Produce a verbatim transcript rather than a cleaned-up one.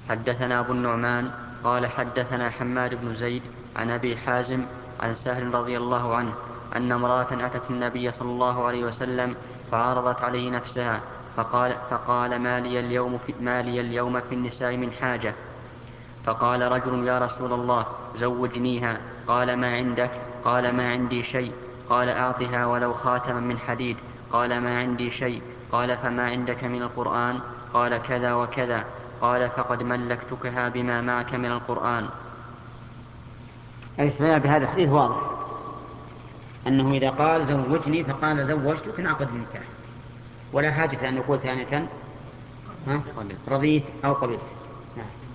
حدثنا أبو النعمان قال حدثنا حماد بن زيد عن أبي حازم عن سهل رضي الله عنه أن امرأة أتت النبي صلى الله عليه وسلم فعرضت عليه نفسها فقال, فقال ما لي اليوم في, ما لي اليوم في النساء من حاجة. فقال رجل يا رسول الله زوجنيها. قال ما عندك؟ قال ما عندي شيء. قال أعطها ولو خاتما من حديد. قال ما عندي شيء. قال فما عندك من القرآن؟ قال كذا وكذا. قال فقد ملكتكها بما معك من القرآن. الاستدلال بهذا الحديث واضح، أنه إذا قال زوجني فقال زوجتك انعقد النكاح، ولا حاجة أن يقول ثانية رضيت أو قبلت. نعم.